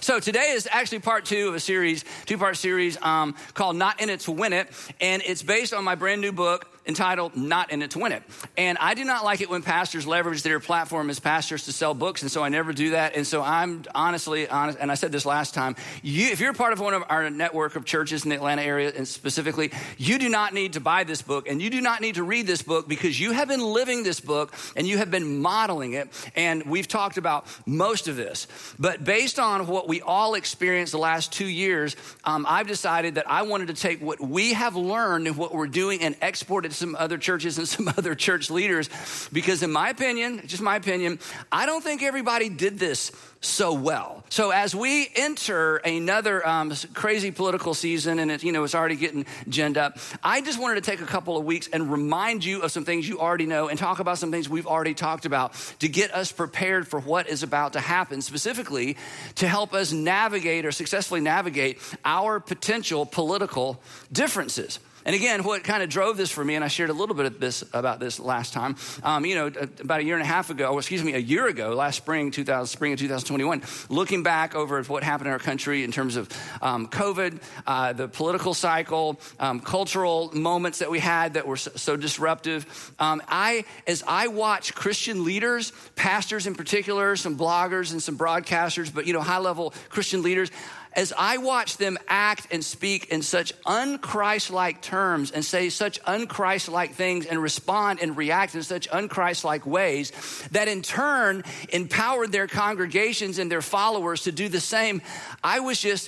So today is actually part 2 of a series, 2-part series called Not In It to Win It. And it's based on my brand new book entitled Not In It to Win It. And I do not like it when pastors leverage their platform as pastors to sell books. And so I never do that. And so I'm honestly honest, and I said this last time, if you're part of one of our network of churches in the Atlanta area, and specifically, you do not need to buy this book and you do not need to read this book, because you have been living this book and you have been modeling it. And we've talked about most of this. But based on what we all experienced the last 2 years, I've decided that I wanted to take what we have learned and what we're doing and export it to some other churches and some other church leaders. Because in my opinion, just my opinion, I don't think everybody did this so well. So as we enter another crazy political season, and it's already getting ginned up, I just wanted to take a couple of weeks and remind you of some things you already know and talk about some things we've already talked about to get us prepared for what is about to happen, specifically to help us navigate or successfully navigate our potential political differences. And again, what kind of drove this for me, and I shared a little bit of about this last time, about a year ago, last spring of 2021, looking back over what happened in our country in terms of COVID, the political cycle, cultural moments that we had that were so disruptive. As I watch Christian leaders, pastors in particular, some bloggers and some broadcasters, but high-level Christian leaders, as I watch them act and speak in such un-Christ-like terms and say such un-Christ-like things and respond and react in such un-Christ-like ways that in turn empowered their congregations and their followers to do the same, I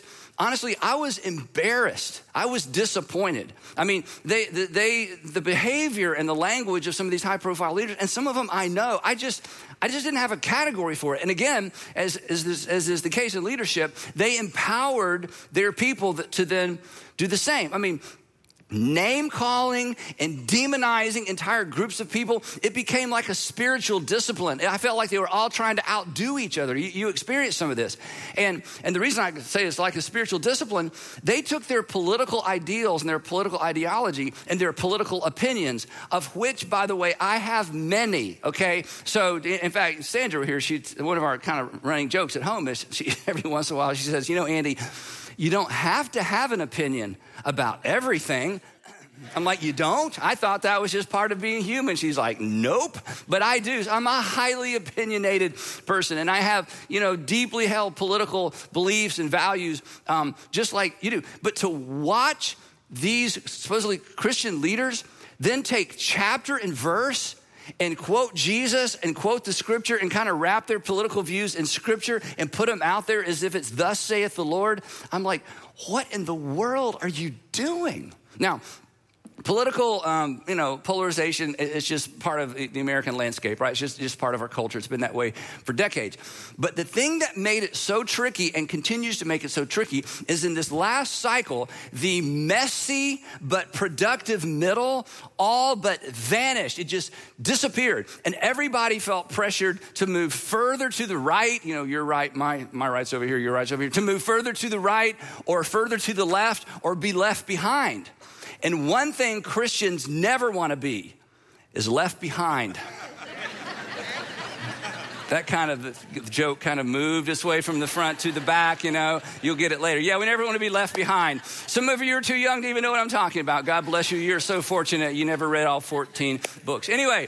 was embarrassed. I was disappointed. I mean, the behavior and the language of some of these high-profile leaders, and some of them I know, I just didn't have a category for it. And again, as is the case in leadership, they empowered their people to then do the same. I mean, name calling and demonizing entire groups of people, it became like a spiritual discipline. I felt like they were all trying to outdo each other. You experienced some of this. And the reason I say it's like a spiritual discipline, they took their political ideals and their political ideology and their political opinions, of which, by the way, I have many, okay? So, in fact, Sandra here, she's one of our kind of running jokes at home is every once in a while she says, Andy, you don't have to have an opinion about everything. I'm like, you don't? I thought that was just part of being human. She's like, nope, but I do. I'm a highly opinionated person, and I have, deeply held political beliefs and values, just like you do. But to watch these supposedly Christian leaders then take chapter and verse and quote Jesus and quote the scripture and kind of wrap their political views in scripture and put them out there as if it's thus saith the Lord, I'm like, what in the world are you doing? Now, political, polarization is just part of the American landscape, right? It's just part of our culture. It's been that way for decades. But the thing that made it so tricky and continues to make it so tricky is in this last cycle, the messy but productive middle all but vanished. It just disappeared. And everybody felt pressured to move further to the right. Your right, my right's over here, your right's over here. To move further to the right or further to the left or be left behind. And one thing Christians never want to be is left behind. That kind of joke kind of moved its way from the front to the back, You'll get it later. Yeah, we never want to be left behind. Some of you are too young to even know what I'm talking about. God bless you. You're so fortunate you never read all 14 books. Anyway,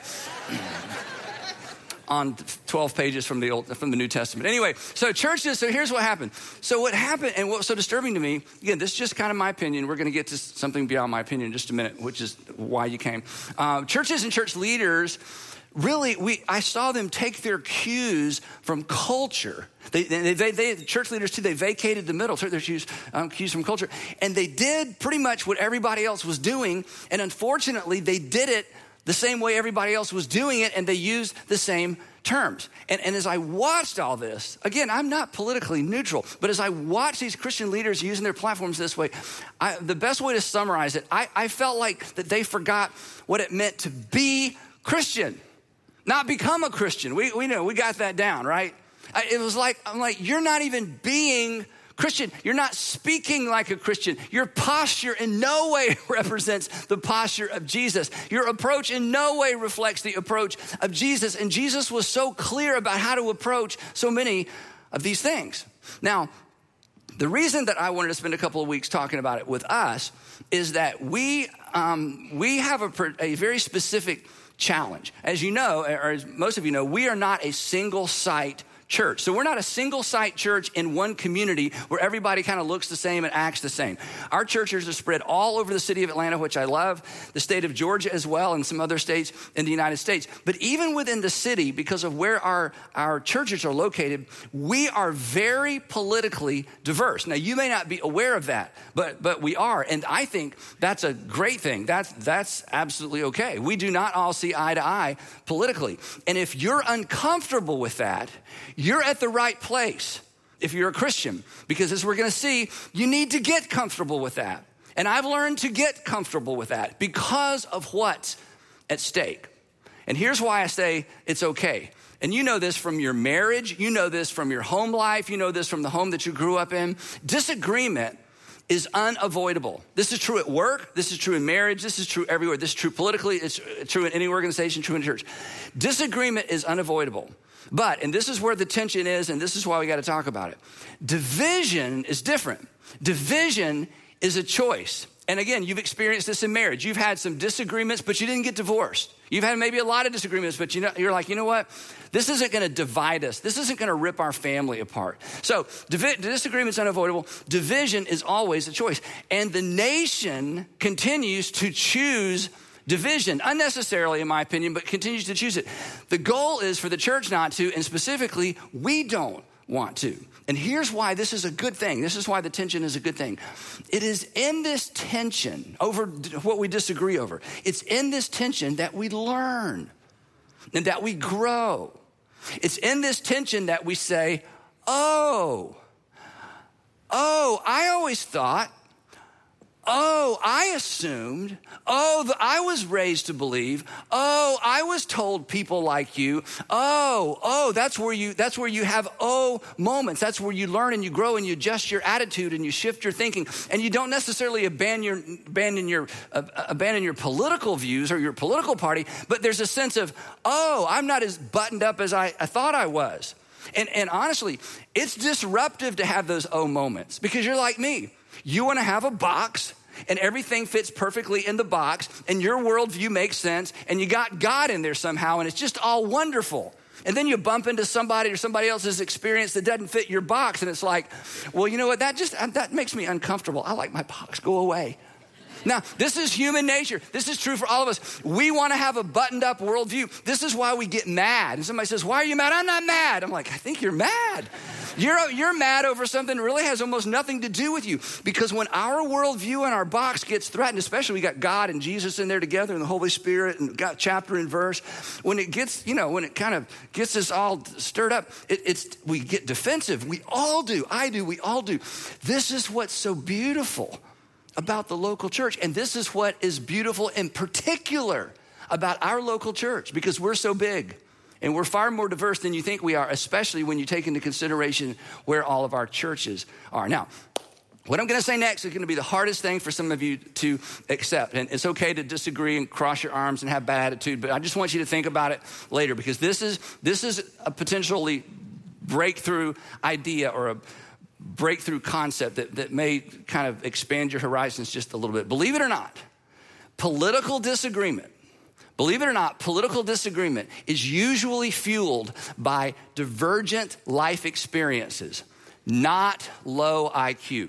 on 12 pages from the New Testament. Anyway, so here's what happened. So what happened, and what was so disturbing to me, again, this is just kind of my opinion. We're going to get to something beyond my opinion in just a minute, which is why you came. Churches and church leaders, really, I saw them take their cues from culture. Church leaders too, they vacated the middle, took their cues from culture. And they did pretty much what everybody else was doing. And unfortunately, they did it the same way everybody else was doing it, and they used the same terms. And as I watched all this, again, I'm not politically neutral, but as I watched these Christian leaders using their platforms this way, the best way to summarize it, I felt like that they forgot what it meant to be Christian, not become a Christian. We know, we got that down, right? It was like, I'm like, you're not even being Christian, you're not speaking like a Christian. Your posture in no way represents the posture of Jesus. Your approach in no way reflects the approach of Jesus. And Jesus was so clear about how to approach so many of these things. Now, The reason that I wanted to spend a couple of weeks talking about it with us is that we have a very specific challenge. As you know, or as most of you know, we are not a single site church. So we're not a single site church in one community where everybody kind of looks the same and acts the same. Our churches are spread all over the city of Atlanta, which I love, the state of Georgia as well, and some other states in the United States. But even within the city, because of where our churches are located, we are very politically diverse. Now, you may not be aware of that, but we are. And I think that's a great thing. That's absolutely okay. We do not all see eye to eye politically. And if you're uncomfortable with that, you're at the right place if you're a Christian, because as we're going to see, you need to get comfortable with that. And I've learned to get comfortable with that because of what's at stake. And here's why I say it's okay. And you know this from your marriage. You know this from your home life. You know this from the home that you grew up in. Disagreement is unavoidable. This is true at work. This is true in marriage. This is true everywhere. This is true politically. It's true in any organization, true in church. Disagreement is unavoidable. But, and this is where the tension is, and this is why we got to talk about it. Division is different. Division is a choice. And again, you've experienced this in marriage. You've had some disagreements, but you didn't get divorced. You've had maybe a lot of disagreements, but you're like, you know what? This isn't going to divide us. This isn't going to rip our family apart. So disagreement's unavoidable. Division is always a choice. And the nation continues to choose division, unnecessarily in my opinion, but continues to choose it. The goal is for the church not to, and specifically, we don't want to. And here's why this is a good thing. This is why the tension is a good thing. It is in this tension over what we disagree over. It's in this tension that we learn and that we grow. It's in this tension that we say, oh, I always thought, I assumed, I was raised to believe, I was told people like you, that's where you have moments. That's where you learn and you grow and you adjust your attitude and you shift your thinking, and you don't necessarily abandon your political views or your political party, but there's a sense of, I'm not as buttoned up as I thought I was. And honestly, it's disruptive to have those moments, because you're like me. You want to have a box and everything fits perfectly in the box and your worldview makes sense and you got God in there somehow and it's just all wonderful. And then you bump into somebody or somebody else's experience that doesn't fit your box and it's like, well, you know what? That makes me uncomfortable. I like my box. Go away. Now, this is human nature. This is true for all of us. We want to have a buttoned up worldview. This is why we get mad. And somebody says, why are you mad? I'm not mad. I'm like, I think you're mad. You're mad over something that really has almost nothing to do with you. Because when our worldview and our box gets threatened, especially we got God and Jesus in there together and the Holy Spirit and got chapter and verse, when it gets, when it kind of gets us all stirred up, we get defensive. We all do. I do. We all do. This is what's so beautiful about the local church. And this is what is beautiful in particular about our local church, because we're so big. And we're far more diverse than you think we are, especially when you take into consideration where all of our churches are. Now, what I'm going to say next is going to be the hardest thing for some of you to accept. And it's okay to disagree and cross your arms and have bad attitude, but I just want you to think about it later, because this is a potentially breakthrough idea or a breakthrough concept that may kind of expand your horizons just a little bit. Believe it or not, political disagreement is usually fueled by divergent life experiences, not low IQ.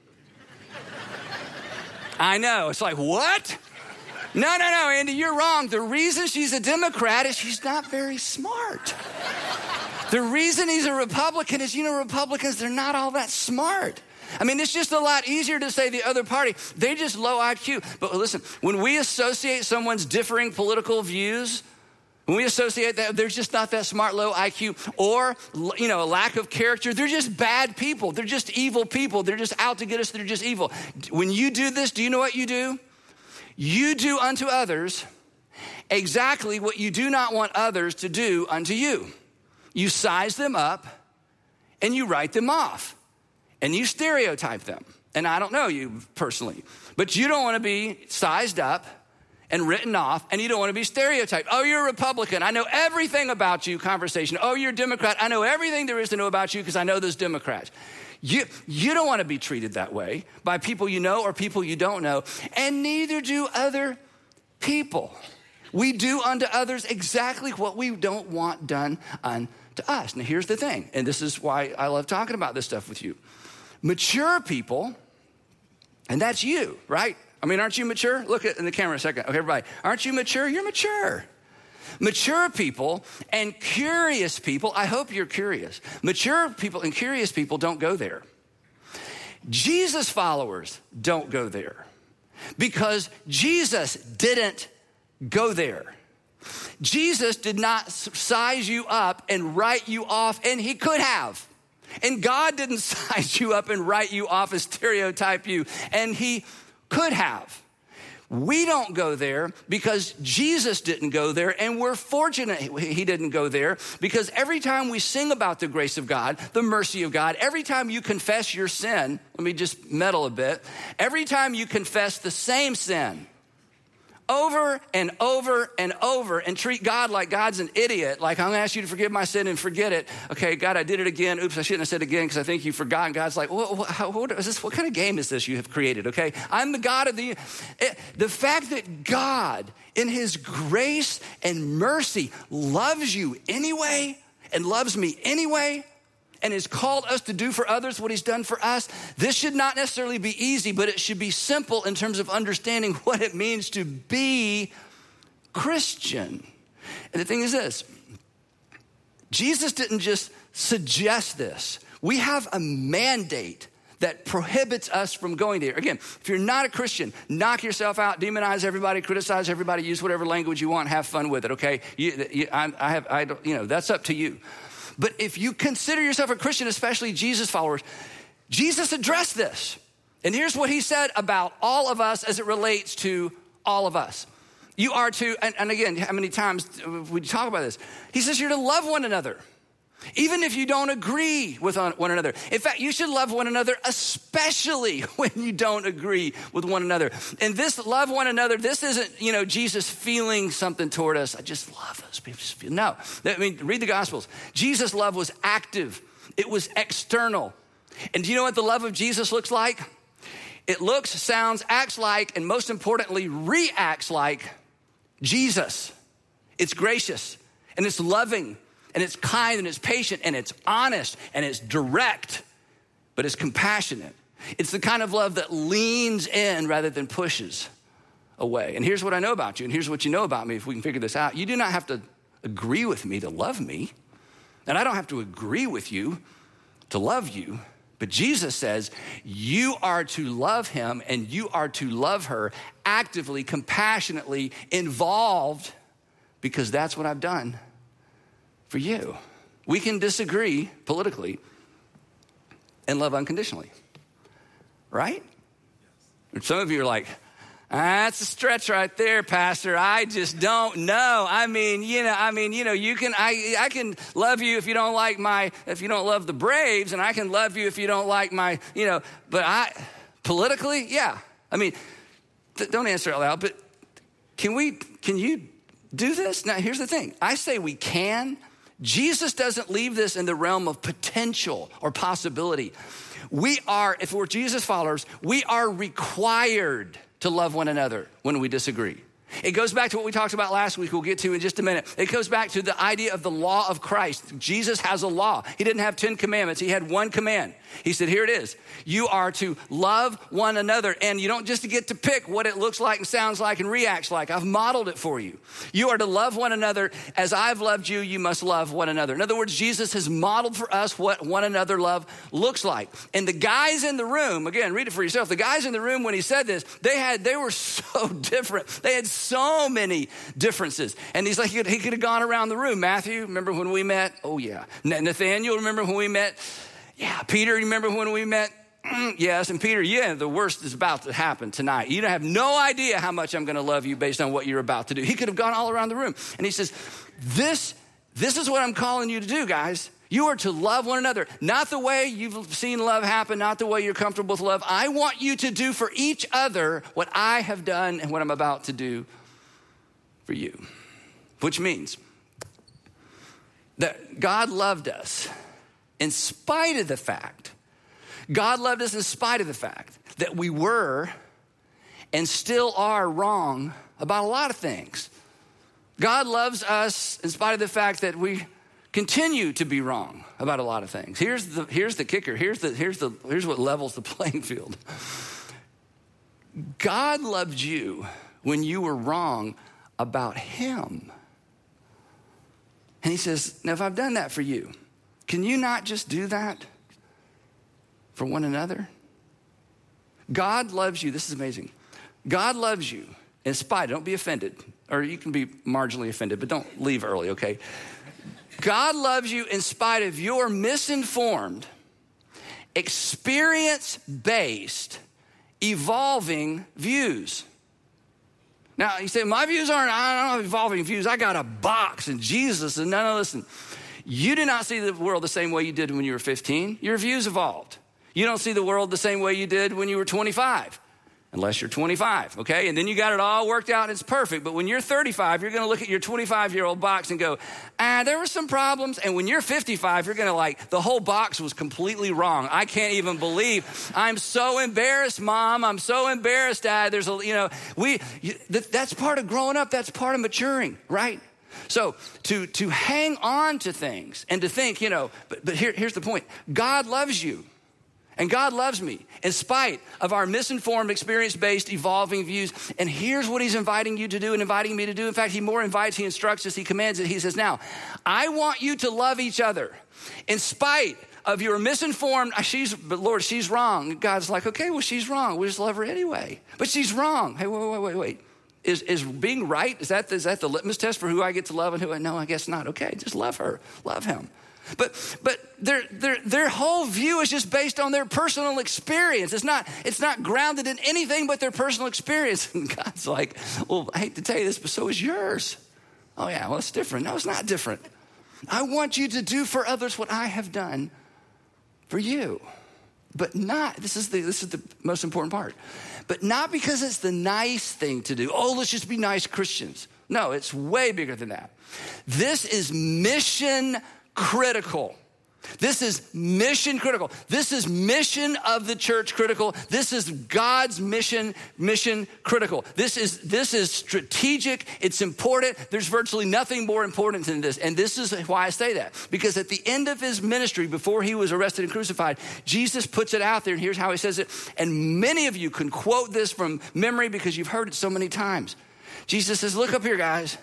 I know, it's like, what? No, Andy, you're wrong. The reason she's a Democrat is she's not very smart. The reason he's a Republican is, Republicans, they're not all that smart. I mean, it's just a lot easier to say the other party, they just low IQ. But listen, when we associate someone's differing political views, when we associate that, they're just not that smart, low IQ, or, a lack of character, they're just bad people. They're just evil people. They're just out to get us. They're just evil. When you do this, do you know what you do? You do unto others exactly what you do not want others to do unto you. You size them up and you write them off and you stereotype them. And I don't know you personally, but you don't want to be sized up and written off, and you don't want to be stereotyped. Oh, you're a Republican. I know everything about you, conversation. Oh, you're a Democrat. I know everything there is to know about you because I know those Democrats. You don't want to be treated that way by people you know or people you don't know, and neither do other people. We do unto others exactly what we don't want done unto us. Now, here's the thing, and this is why I love talking about this stuff with you. Mature people, and that's you, right? I mean, aren't you mature? Look in the camera a second. Okay, everybody, aren't you mature? You're mature. Mature people and curious people, I hope you're curious. Mature people and curious people don't go there. Jesus followers don't go there because Jesus didn't go there. Jesus did not size you up and write you off, and he could have. And God didn't size you up and write you off and stereotype you, and he could have. We don't go there because Jesus didn't go there, and we're fortunate he didn't go there, because every time we sing about the grace of God, the mercy of God, every time you confess your sin, let me just meddle a bit, every time you confess the same sin over and over and over and treat God like God's an idiot, like I'm gonna ask you to forgive my sin and forget it. Okay, God, I did it again. Oops, I shouldn't have said it again because I think you've forgotten. God's like, what is this? What kind of game is this you have created? Okay, I'm the God of the fact that God in his grace and mercy loves you anyway and loves me anyway and has called us to do for others what he's done for us. This should not necessarily be easy, but it should be simple in terms of understanding what it means to be Christian. And the thing is this, Jesus didn't just suggest this. We have a mandate that prohibits us from going there. Again, if you're not a Christian, knock yourself out, demonize everybody, criticize everybody, use whatever language you want, have fun with it, okay? That's up to you. But if you consider yourself a Christian, especially Jesus followers, Jesus addressed this. And here's what he said about all of us as it relates to all of us. You are to, and again, how many times we talk about this? He says you're to love one another, even if you don't agree with one another. In fact, you should love one another, especially when you don't agree with one another. And this love one another, this isn't, Jesus feeling something toward us. I just love those people. No, I mean, read the Gospels. Jesus' love was active. It was external. And do you know what the love of Jesus looks like? It looks, sounds, acts like, and most importantly, reacts like Jesus. It's gracious and it's loving. And it's kind and it's patient and it's honest and it's direct, but it's compassionate. It's the kind of love that leans in rather than pushes away. And here's what I know about you, and here's what you know about me if we can figure this out. You do not have to agree with me to love me, and I don't have to agree with you to love you. But Jesus says you are to love him and you are to love her actively, compassionately, involved, because that's what I've done for you. We can disagree politically and love unconditionally, right? And some of you are like, that's a stretch right there, Pastor. I just don't know. I can love you if you don't love the Braves, and I can love you if you don't like but politically, yeah. I mean, don't answer it out loud, but can you do this? Now, here's the thing. I say we can. Jesus doesn't leave this in the realm of potential or possibility. If we're Jesus followers, we are required to love one another when we disagree. It goes back to what we talked about last week, we'll get to in just a minute. It goes back to the idea of the law of Christ. Jesus has a law. He didn't have 10 commandments. He had one command. He said, here it is. You are to love one another. And you don't just get to pick what it looks like and sounds like and reacts like. I've modeled it for you. You are to love one another. As I've loved you, you must love one another. In other words, Jesus has modeled for us what one another love looks like. And the guys in the room, again, read it for yourself. The guys in the room, when he said this, they were so different. They had so many differences. And he's like, he could have gone around the room. Matthew, remember when we met? Oh, yeah. Nathaniel, remember when we met? Yeah. Peter, you remember when we met? Yes. And Peter, yeah, the worst is about to happen tonight. You don't have no idea how much I'm going to love you based on what you're about to do. He could have gone all around the room. And he says, this is what I'm calling you to do, guys. You are to love one another. Not the way you've seen love happen, not the way you're comfortable with love. I want you to do for each other what I have done and what I'm about to do for you. Which means that God loved us in spite of the fact God loved us in spite of the fact that we were and still are wrong about a lot of things. God loves us in spite of the fact that we continue to be wrong about a lot of things. Here's the kicker. Here's what levels the playing field. God loved you when you were wrong about him. And he says, now if I've done that for you, can you not just do that for one another? God loves you. This is amazing. God loves you in spite. Don't be offended. Or you can be marginally offended, but don't leave early, okay? God loves you in spite of your misinformed, experience-based, evolving views. Now, you say, my views I don't have evolving views. I got a box and Jesus. And no, listen. You do not see the world the same way you did when you were 15. Your views evolved. You don't see the world the same way you did when you were 25. Unless you're 25, okay? And then you got it all worked out and it's perfect. But when you're 35, you're gonna look at your 25-year-old box and go, there were some problems. And when you're 55, you're gonna the whole box was completely wrong. I can't even believe. I'm so embarrassed, Mom. I'm so embarrassed, Dad. There's that's part of growing up. That's part of maturing, right? So to hang on to things and to think, but here's the point. God loves you. And God loves me in spite of our misinformed, experience-based, evolving views. And here's what he's inviting you to do and inviting me to do. In fact, he more invites, he instructs us, he commands it. He says, now, I want you to love each other in spite of your misinformed, but Lord, she's wrong. God's like, okay, well, she's wrong. We'll just love her anyway. But she's wrong. Hey, wait. Is being right, is that the litmus test for who I get to love and who I know? I guess not. Okay, just love her, love him. But their whole view is just based on their personal experience. It's not grounded in anything but their personal experience. And God's like, well, I hate to tell you this, but so is yours. Oh yeah, well, it's different. No, it's not different. I want you to do for others what I have done for you. But not, this is the most important part. But not because it's the nice thing to do. Oh, let's just be nice Christians. No, it's way bigger than that. This is mission critical. This is mission critical. This is mission of the church critical. This is God's mission critical. This is strategic. It's important. There's virtually nothing more important than this. And this is why I say that. Because at the end of his ministry, before he was arrested and crucified, Jesus puts it out there, and here's how he says it. And many of you can quote this from memory because you've heard it so many times. Jesus says, look up here, guys.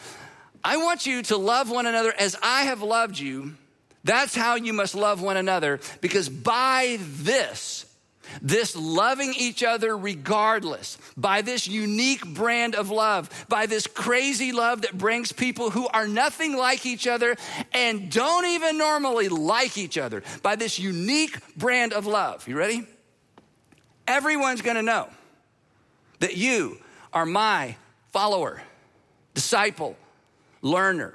I want you to love one another as I have loved you. That's how you must love one another, because by this loving each other regardless, by this unique brand of love, by this crazy love that brings people who are nothing like each other and don't even normally like each other, by this unique brand of love. You ready? Everyone's gonna know that you are my follower, disciple, learner.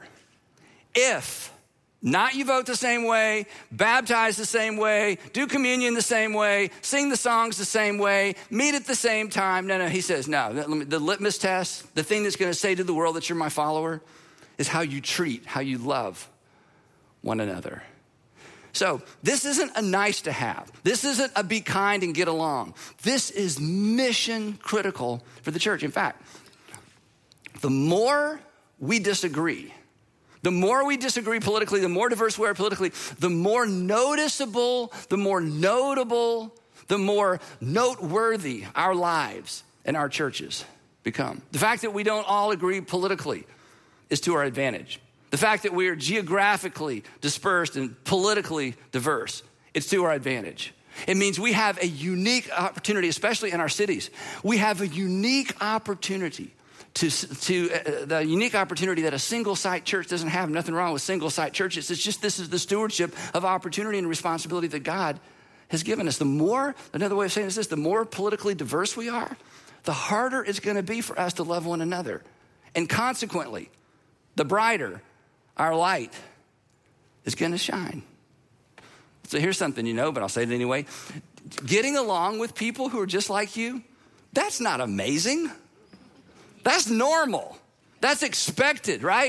If not, you vote the same way, baptize the same way, do communion the same way, sing the songs the same way, meet at the same time. No, he says, no. The litmus test, the thing that's going to say to the world that you're my follower, is how you treat, how you love one another. So this isn't a nice to have. This isn't a be kind and get along. This is mission critical for the church. In fact, the more we disagree politically, the more diverse we are politically, the more noticeable, the more notable, the more noteworthy our lives and our churches become. The fact that we don't all agree politically is to our advantage. The fact that we are geographically dispersed and politically diverse, it's to our advantage. It means we have a unique opportunity, especially in our cities. We have a unique opportunity to the unique opportunity that a single site church doesn't have. Nothing wrong with single site churches. It's just this is the stewardship of opportunity and responsibility that God has given us. Another way of saying this is the more politically diverse we are, the harder it's going to be for us to love one another. And consequently, the brighter our light is going to shine. So here's something but I'll say it anyway. Getting along with people who are just like you, that's not amazing. That's normal. That's expected, right?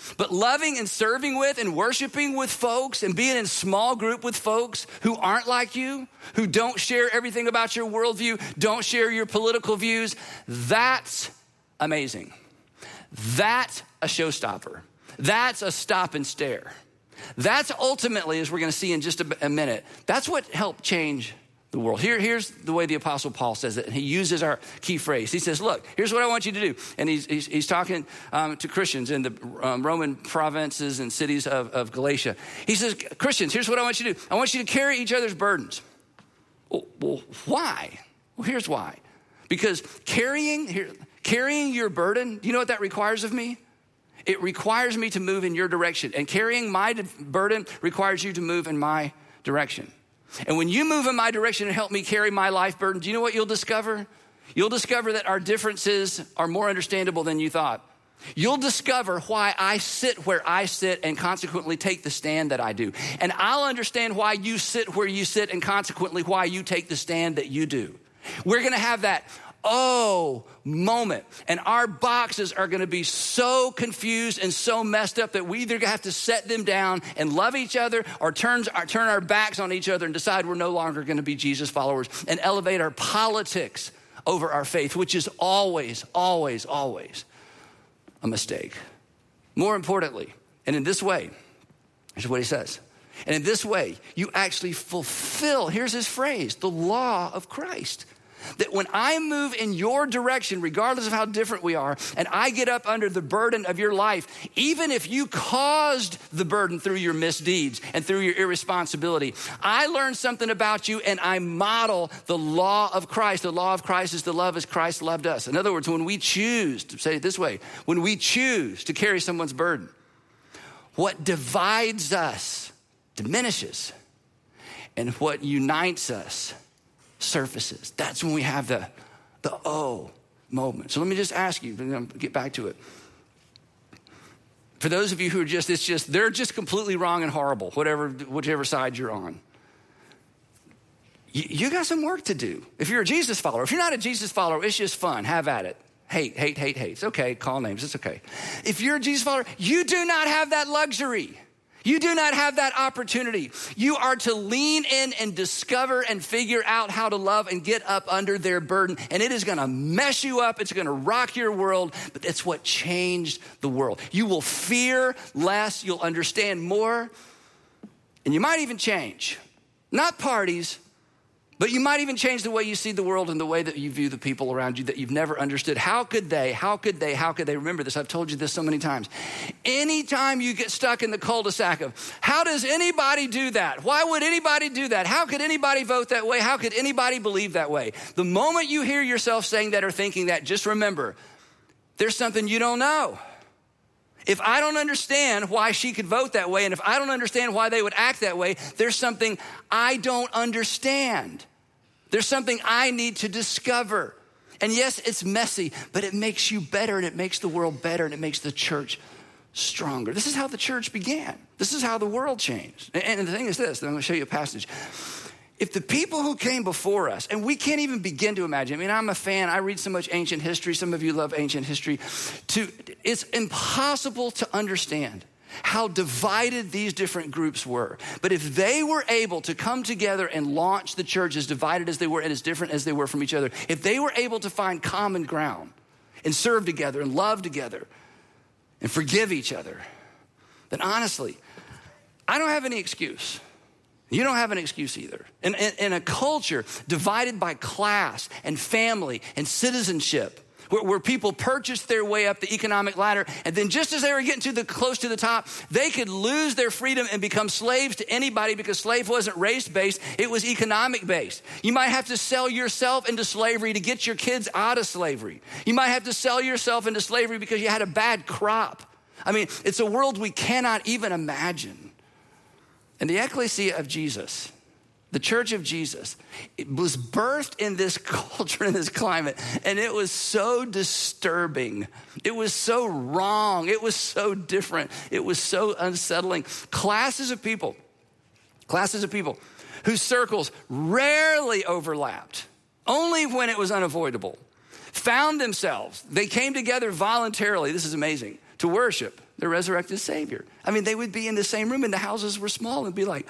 But loving and serving with and worshiping with folks and being in small group with folks who aren't like you, who don't share everything about your worldview, don't share your political views, that's amazing. That's a showstopper. That's a stop and stare. That's ultimately, as we're going to see in just a minute, that's what helped change the world. Here's the way the Apostle Paul says it, and he uses our key phrase. He says, look, here's what I want you to do. And he's talking to Christians in the Roman provinces and cities of Galatia. He says, Christians, here's what I want you to do. I want you to carry each other's burdens. Well, why? Well, here's why. Because carrying your burden, do you know what that requires of me? It requires me to move in your direction. And carrying my burden requires you to move in my direction. And when you move in my direction and help me carry my life burden, do you know what you'll discover? You'll discover that our differences are more understandable than you thought. You'll discover why I sit where I sit and consequently take the stand that I do. And I'll understand why you sit where you sit and consequently why you take the stand that you do. We're going to have that moment. And our boxes are going to be so confused and so messed up that we either have to set them down and love each other or turn our backs on each other and decide we're no longer going to be Jesus followers and elevate our politics over our faith, which is always, always, always a mistake. More importantly, and in this way, here's what he says. And in this way, you actually fulfill, here's his phrase, the law of Christ. That when I move in your direction, regardless of how different we are, and I get up under the burden of your life, even if you caused the burden through your misdeeds and through your irresponsibility, I learn something about you and I model the law of Christ. The law of Christ is the love as Christ loved us. In other words, when we choose, to say it this way, when we choose to carry someone's burden, what divides us diminishes, and what unites us surfaces. That's when we have the moment. So let me just ask you, and I'll get back to it. For those of you who are they're just completely wrong and horrible, whichever side you're on. You got some work to do. If you're a Jesus follower, if you're not a Jesus follower, it's just fun. Have at it. Hate. It's okay. Call names. It's okay. If you're a Jesus follower, you do not have that luxury. You do not have that opportunity. You are to lean in and discover and figure out how to love and get up under their burden. And it is going to mess you up. It's going to rock your world, but it's what changed the world. You will fear less. You'll understand more. And you might even change. Not parties, but you might even change the way you see the world and the way that you view the people around you that you've never understood. How could they? Remember this. I've told you this so many times. Anytime you get stuck in the cul-de-sac of, how does anybody do that? Why would anybody do that? How could anybody vote that way? How could anybody believe that way? The moment you hear yourself saying that or thinking that, just remember, there's something you don't know. If I don't understand why she could vote that way, and if I don't understand why they would act that way, there's something I don't understand. There's something I need to discover. And yes, it's messy, but it makes you better, and it makes the world better, and it makes the church stronger. This is how the church began. This is how the world changed. And the thing is this, and I'm going to show you a passage. If the people who came before us, and we can't even begin to imagine, I mean, I'm a fan, I read so much ancient history, some of you love ancient history, it's impossible to understand how divided these different groups were. But if they were able to come together and launch the church as divided as they were and as different as they were from each other, if they were able to find common ground and serve together and love together and forgive each other, then honestly, I don't have any excuse. You don't have an excuse either. In a culture divided by class and family and citizenship, where people purchased their way up the economic ladder, and then just as they were getting close to the top, they could lose their freedom and become slaves to anybody because slave wasn't race-based, it was economic-based. You might have to sell yourself into slavery to get your kids out of slavery. You might have to sell yourself into slavery because you had a bad crop. I mean, it's a world we cannot even imagine. And the ecclesia of Jesus, the church of Jesus, it was birthed in this culture, in this climate, and it was so disturbing. It was so wrong. It was so different. It was so unsettling. Classes of people whose circles rarely overlapped, only when it was unavoidable, found themselves, they came together voluntarily, this is amazing, to worship the resurrected Savior. I mean, they would be in the same room and the houses were small and be like,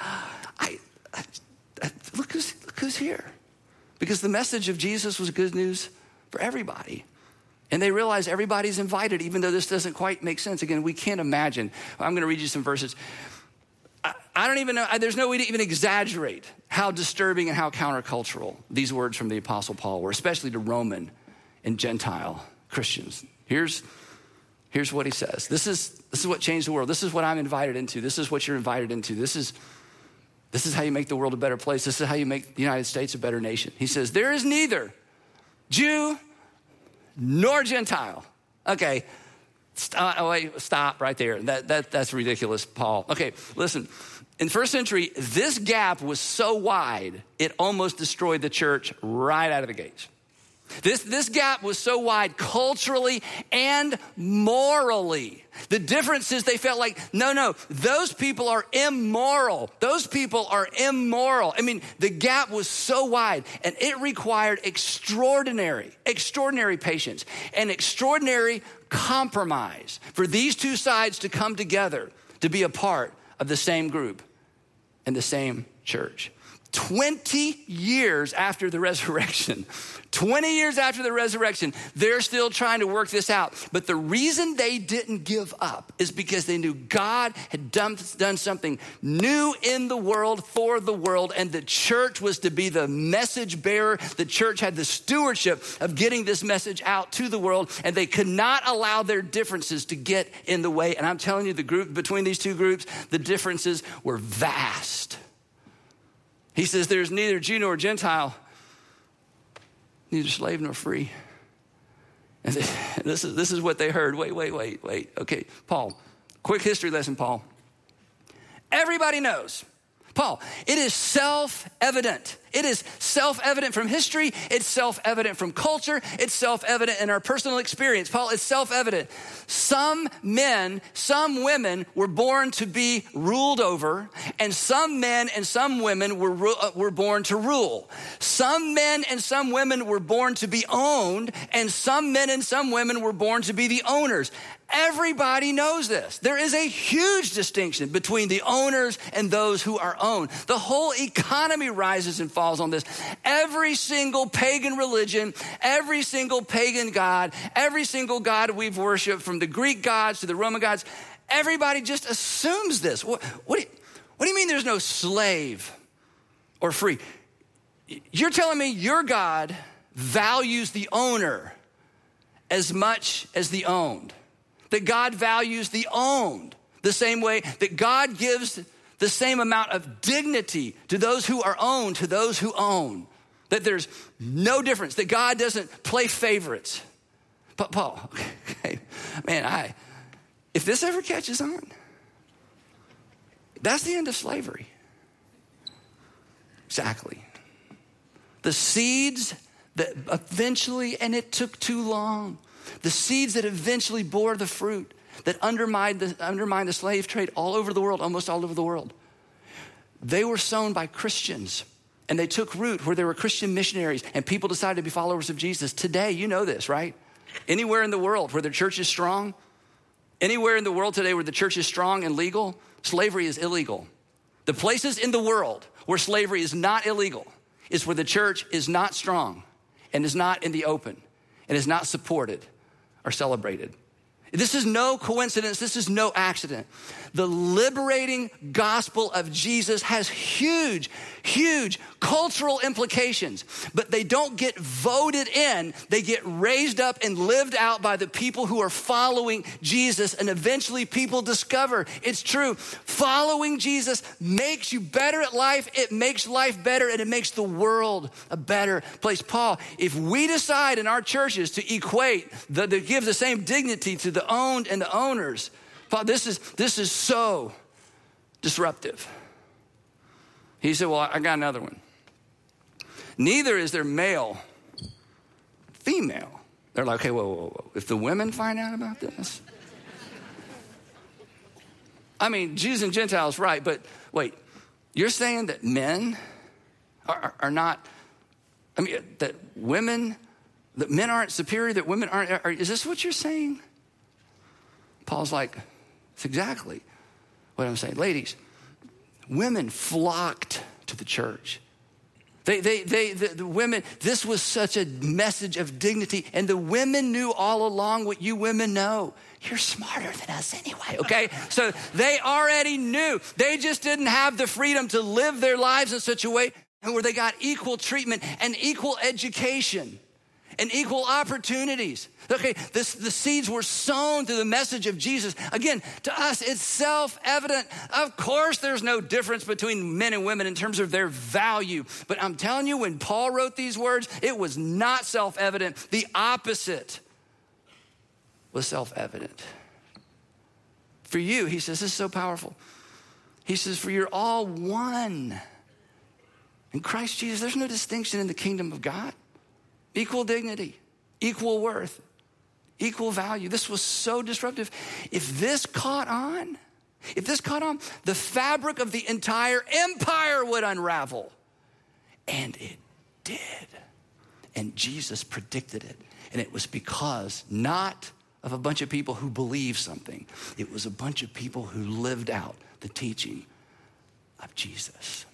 look who's here. Because the message of Jesus was good news for everybody. And they realize everybody's invited, even though this doesn't quite make sense. Again, we can't imagine. I'm going to read you some verses. I don't even know, there's no way to even exaggerate how disturbing and how countercultural these words from the Apostle Paul were, especially to Roman and Gentile Christians. Here's what he says. This is what changed the world. This is what I'm invited into. This is what you're invited into. This is how you make the world a better place. This is how you make the United States a better nation. He says, there is neither Jew nor Gentile. Okay, stop right there. That's ridiculous, Paul. Okay, listen. In the first century, this gap was so wide, it almost destroyed the church right out of the gates. This gap was so wide culturally and morally. The difference is they felt like, no, those people are immoral. Those people are immoral. I mean, the gap was so wide and it required extraordinary patience and extraordinary compromise for these two sides to come together to be a part of the same group and the same church. 20 years after the resurrection, they're still trying to work this out. But the reason they didn't give up is because they knew God had done something new in the world for the world, and the church was to be the message bearer. The church had the stewardship of getting this message out to the world, and they could not allow their differences to get in the way. And I'm telling you, the group between these two groups, the differences were vast. He says there's neither Jew nor Gentile, neither slave nor free. And this is what they heard. Wait. Okay, Paul, quick history lesson, Paul. Everybody knows. Paul, it is self-evident. It is self-evident from history. It's self-evident from culture. It's self-evident in our personal experience. Paul, it's self-evident. Some men, some women were born to be ruled over, and some men and some women were born to rule. Some men and some women were born to be owned, and some men and some women were born to be the owners. Everybody knows this. There is a huge distinction between the owners and those who are owned. The whole economy rises and falls on this. Every single pagan religion, every single pagan god, every single god we've worshiped, from the Greek gods to the Roman gods, everybody just assumes this. What do you mean there's no slave or free? You're telling me your God values the owner as much as the owned? That God values the owned the same way that God gives the same amount of dignity to those who are owned, to those who own. That there's no difference, that God doesn't play favorites. But Paul, okay, man, if this ever catches on, that's the end of slavery. Exactly. The seeds that eventually, and it took too long, the seeds that eventually bore the fruit that undermined the slave trade all over the world, almost all over the world. They were sown by Christians, and they took root where there were Christian missionaries, and people decided to be followers of Jesus. Today, you know this, right? Anywhere in the world where the church is strong, anywhere in the world today where the church is strong and legal, slavery is illegal. The places in the world where slavery is not illegal is where the church is not strong and is not in the open and is not supported or celebrated. This is no coincidence. This is no accident. The liberating gospel of Jesus has huge, huge cultural implications, but they don't get voted in. They get raised up and lived out by the people who are following Jesus, and eventually people discover it's true. Following Jesus makes you better at life. It makes life better, and it makes the world a better place. Paul, if we decide in our churches to equate, to give the same dignity to the owned and the owners, Paul, this is so disruptive. He said, well, I got another one. Neither is there male, female. They're like, okay, whoa. If the women find out about this? I mean, Jews and Gentiles, right, but wait, you're saying that men are not, I mean, that men aren't superior, that women aren't, is this what you're saying? Paul's like, that's exactly what I'm saying. Ladies, women flocked to the church. The women, this was such a message of dignity. And the women knew all along what you women know. You're smarter than us anyway, okay? So they already knew. They just didn't have the freedom to live their lives in such a way where they got equal treatment and equal education and equal opportunities. Okay, the seeds were sown through the message of Jesus. Again, to us, it's self-evident. Of course, there's no difference between men and women in terms of their value. But I'm telling you, when Paul wrote these words, it was not self-evident. The opposite was self-evident. For you, he says, this is so powerful. He says, for you're all one. In Christ Jesus, there's no distinction in the kingdom of God. Equal dignity, equal worth, equal value. This was so disruptive. If this caught on, the fabric of the entire empire would unravel. And it did. And Jesus predicted it. And it was because not of a bunch of people who believed something. It was a bunch of people who lived out the teaching of Jesus.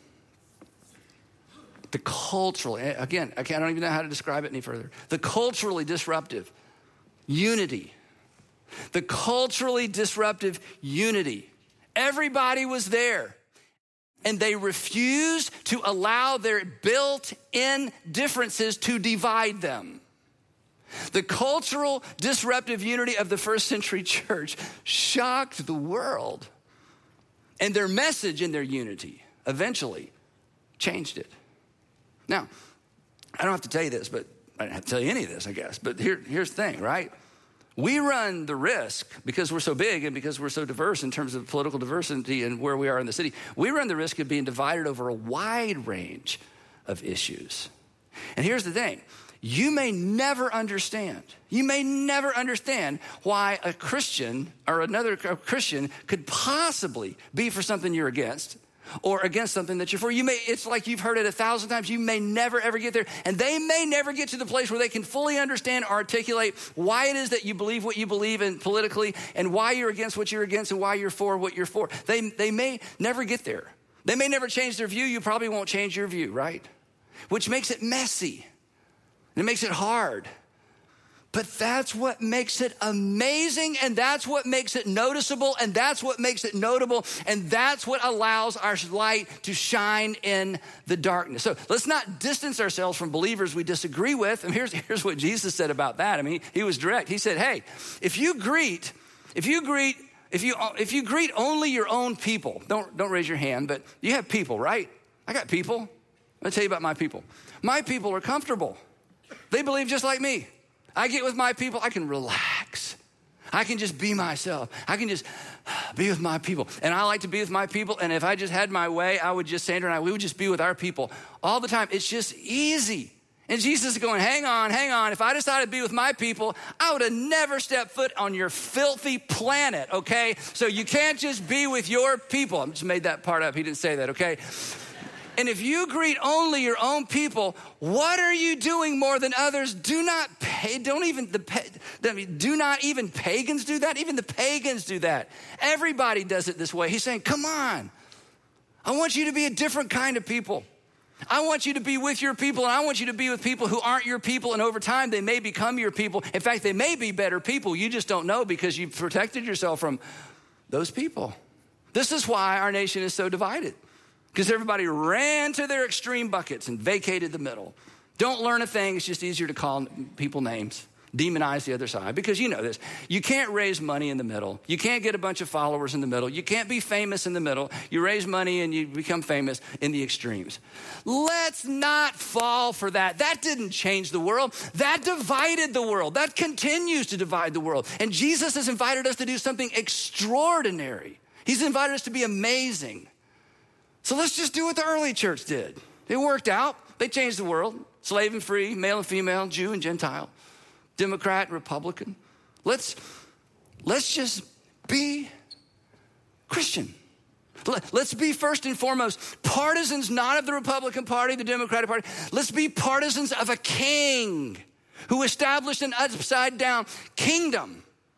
The cultural, again, I don't even know how to describe it any further. The culturally disruptive unity. The culturally disruptive unity. Everybody was there. And they refused to allow their built-in differences to divide them. The cultural disruptive unity of the first century church shocked the world. And their message in their unity eventually changed it. Now, I don't have to tell you this, but I don't have to tell you any of this, I guess. But here's the thing, right? We run the risk, because we're so big and because we're so diverse in terms of political diversity and where we are in the city, we run the risk of being divided over a wide range of issues. And here's the thing. You may never understand why a Christian or another Christian could possibly be for something you're against, or against something that you're for. It's like you've heard it 1,000 times. You may never, ever get there. And they may never get to the place where they can fully understand or articulate why it is that you believe what you believe in politically, and why you're against what you're against, and why you're for what you're for. They may never get there. They may never change their view. You probably won't change your view, right? Which makes it messy. And it makes it hard. But that's what makes it amazing, and that's what makes it noticeable, and that's what makes it notable, and that's what allows our light to shine in the darkness. So let's not distance ourselves from believers we disagree with. And here's what Jesus said about that. I mean, he was direct. He said, hey, if you greet only your own people, don't raise your hand, but you have people, right? I got people. I'll tell you about my people. My people are comfortable. They believe just like me. I get with my people, I can relax. I can just be myself. I can just be with my people. And I like to be with my people. And if I just had my way, Sandra and I, we would just be with our people all the time. It's just easy. And Jesus is going, hang on. If I decided to be with my people, I would have never stepped foot on your filthy planet, okay? So you can't just be with your people. I just made that part up. He didn't say that, okay? And if you greet only your own people, what are you doing more than others? Do not even pagans do that? Even the pagans do that. Everybody does it this way. He's saying, come on. I want you to be a different kind of people. I want you to be with your people, and I want you to be with people who aren't your people, and over time they may become your people. In fact, they may be better people. You just don't know because you've protected yourself from those people. This is why our nation is so divided. Because everybody ran to their extreme buckets and vacated the middle. Don't learn a thing. It's just easier to call people names. Demonize the other side. Because you know this. You can't raise money in the middle. You can't get a bunch of followers in the middle. You can't be famous in the middle. You raise money and you become famous in the extremes. Let's not fall for that. That didn't change the world. That divided the world. That continues to divide the world. And Jesus has invited us to do something extraordinary. He's invited us to be amazing. So let's just do what the early church did. It worked out. They changed the world. Slave and free, male and female, Jew and Gentile, Democrat and Republican. Let's just be Christian. Let's be first and foremost partisans not of the Republican Party, the Democratic Party. Let's be partisans of a king who established an upside down kingdom.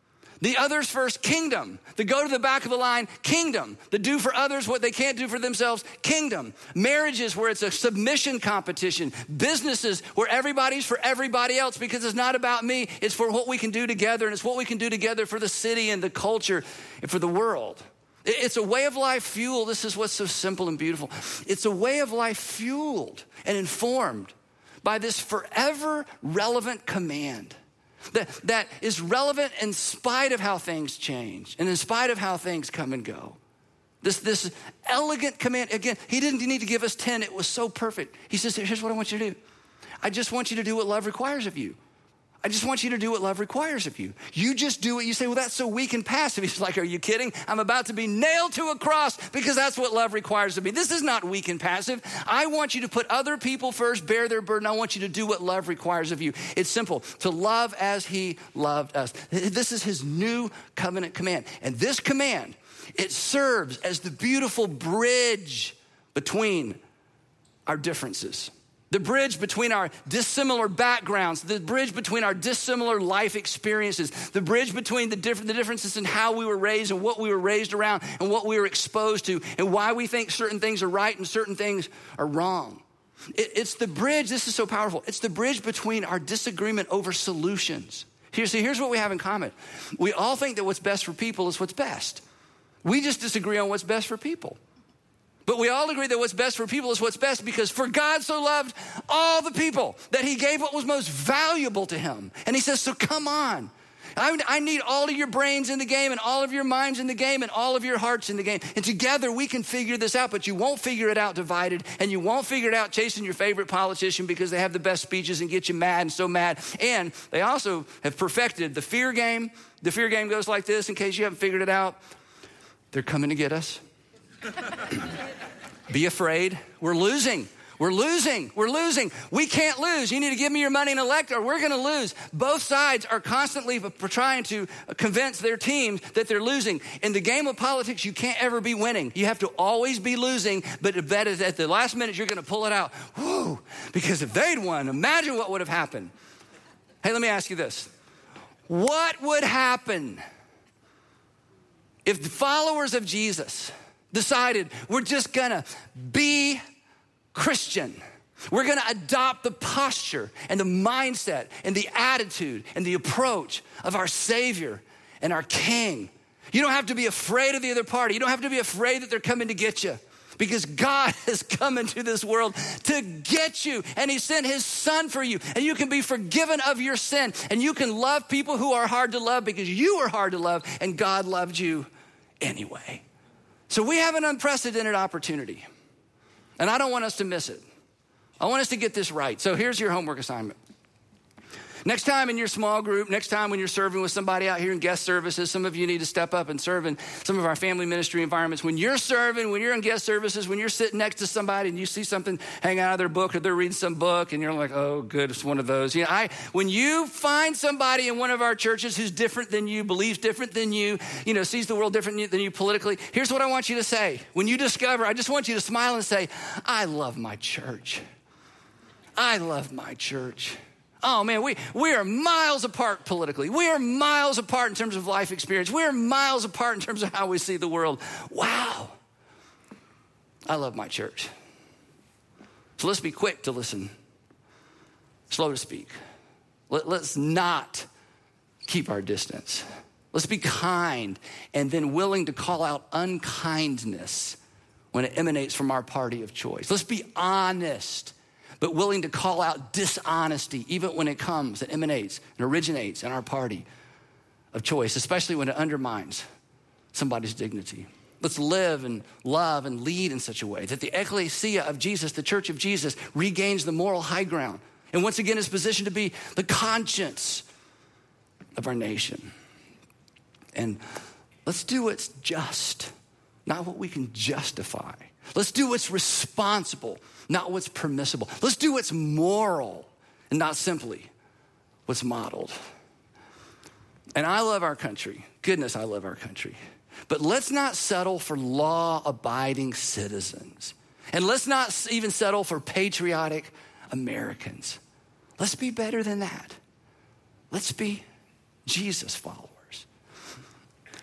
The others first, kingdom. The go to the back of the line, kingdom. The do for others what they can't do for themselves, kingdom. Marriages where it's a submission competition. Businesses where everybody's for everybody else because it's not about me. It's for what we can do together, and it's what we can do together for the city and the culture and for the world. It's a way of life fueled. This is what's so simple and beautiful. It's a way of life fueled and informed by this forever relevant command. That is relevant in spite of how things change and in spite of how things come and go. This elegant command, again, he didn't need to give us 10. It was so perfect. He says, here's what I want you to do. I just want you to do what love requires of you. I just want you to do what love requires of you. You just do it. You say, well, that's so weak and passive. He's like, are you kidding? I'm about to be nailed to a cross because that's what love requires of me. This is not weak and passive. I want you to put other people first, bear their burden. I want you to do what love requires of you. It's simple, to love as he loved us. This is his new covenant command. And this command, it serves as the beautiful bridge between our differences. The bridge between our dissimilar backgrounds, the bridge between our dissimilar life experiences, the bridge between the differences in how we were raised and what we were raised around and what we were exposed to and why we think certain things are right and certain things are wrong. It's the bridge, this is so powerful. It's the bridge between our disagreement over solutions. Here's what we have in common. We all think that what's best for people is what's best. We just disagree on what's best for people. But we all agree that what's best for people is what's best because for God so loved all the people that he gave what was most valuable to him. And he says, so come on. I need all of your brains in the game and all of your minds in the game and all of your hearts in the game. And together we can figure this out, but you won't figure it out divided and you won't figure it out chasing your favorite politician because they have the best speeches and get you mad and so mad. And they also have perfected the fear game. The fear game goes like this, in case you haven't figured it out. They're coming to get us. Be afraid. We're losing. We're losing. We're losing. We can't lose. You need to give me your money and elect or we're going to lose. Both sides are constantly trying to convince their teams that they're losing. In the game of politics, you can't ever be winning. You have to always be losing, but that is at the last minute, you're going to pull it out. Woo! Because if they'd won, imagine what would have happened. Hey, let me ask you this. What would happen if the followers of Jesus decided we're just gonna be Christian? We're gonna adopt the posture and the mindset and the attitude and the approach of our Savior and our King. You don't have to be afraid of the other party. You don't have to be afraid that they're coming to get you because God has come into this world to get you and he sent his son for you and you can be forgiven of your sin and you can love people who are hard to love because you are hard to love and God loved you anyway. So we have an unprecedented opportunity, and I don't want us to miss it. I want us to get this right. So here's your homework assignment. Next time in your small group, next time when you're serving with somebody out here in guest services, some of you need to step up and serve in some of our family ministry environments. When you're serving, when you're in guest services, when you're sitting next to somebody and you see something hang out of their book or they're reading some book and you're like, oh, good, it's one of those. You know, when you find somebody in one of our churches who's different than you, believes different than you, sees the world different than you politically, here's what I want you to say. When you discover, I just want you to smile and say, I love my church. I love my church. Oh man, we are miles apart politically. We are miles apart in terms of life experience. We are miles apart in terms of how we see the world. Wow. I love my church. So let's be quick to listen, slow to speak. Let's not keep our distance. Let's be kind and then willing to call out unkindness when it emanates from our party of choice. Let's be honest, but willing to call out dishonesty, even when it comes and emanates and originates in our party of choice, especially when it undermines somebody's dignity. Let's live and love and lead in such a way that the ecclesia of Jesus, the church of Jesus, regains the moral high ground and once again is positioned to be the conscience of our nation. And let's do what's just, not what we can justify. Let's do what's responsible, not what's permissible. Let's do what's moral and not simply what's modeled. And I love our country. Goodness, I love our country. But let's not settle for law-abiding citizens. And let's not even settle for patriotic Americans. Let's be better than that. Let's be Jesus followers.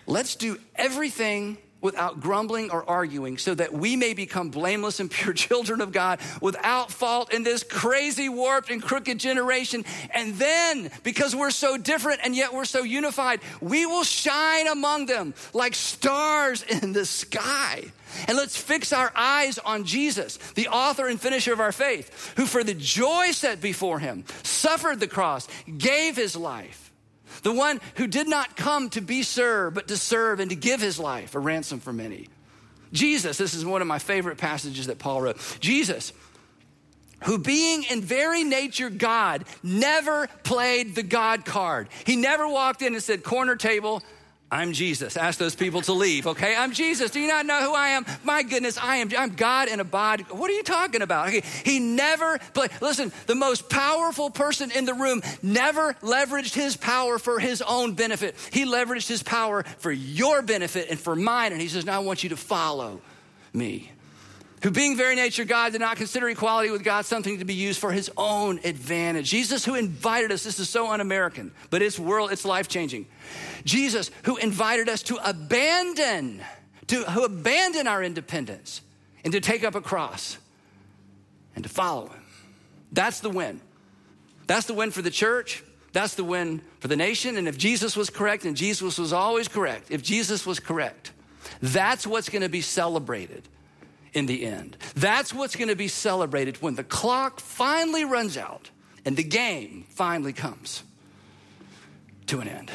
let's do everything without grumbling or arguing, so that we may become blameless and pure children of God without fault in this crazy, warped, and crooked generation. And then, because we're so different and yet we're so unified, we will shine among them like stars in the sky. And let's fix our eyes on Jesus, the author and finisher of our faith, who for the joy set before him suffered the cross, gave his life. The one who did not come to be served, but to serve and to give his life a ransom for many. Jesus, this is one of my favorite passages that Paul wrote. Jesus, who being in very nature God, never played the God card. He never walked in and said, corner table, I'm Jesus. Ask those people to leave, okay? I'm Jesus. Do you not know who I am? My goodness, I'm God in a body. What are you talking about? Okay, he never played. Listen, the most powerful person in the room never leveraged his power for his own benefit. He leveraged his power for your benefit and for mine. And he says, now I want you to follow me. Who being very nature God did not consider equality with God something to be used for his own advantage. Jesus who invited us, this is so un-American, but it's life-changing. Jesus who invited us to abandon our independence and to take up a cross and to follow him. That's the win. That's the win for the church. That's the win for the nation. And if Jesus was correct, and Jesus was always correct, if Jesus was correct, that's what's going to be celebrated in the end. That's what's going to be celebrated when the clock finally runs out and the game finally comes to an end.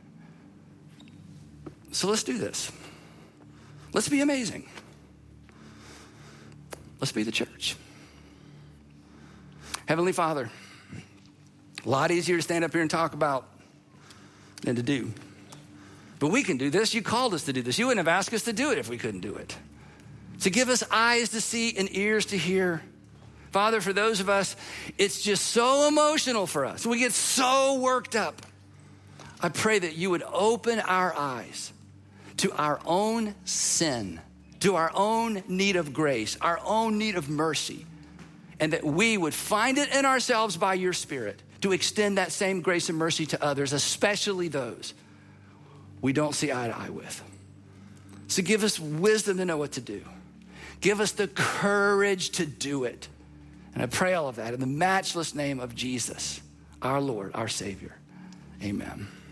So let's do this. Let's be amazing. Let's be the church. Heavenly Father, a lot easier to stand up here and talk about than to do. But we can do this. You called us to do this. You wouldn't have asked us to do it if we couldn't do it. So give us eyes to see and ears to hear. Father, for those of us, it's just so emotional for us. We get so worked up. I pray that you would open our eyes to our own sin, to our own need of grace, our own need of mercy, and that we would find it in ourselves by your Spirit to extend that same grace and mercy to others, especially those we don't see eye to eye with. So give us wisdom to know what to do. Give us the courage to do it. And I pray all of that in the matchless name of Jesus, our Lord, our Savior. Amen.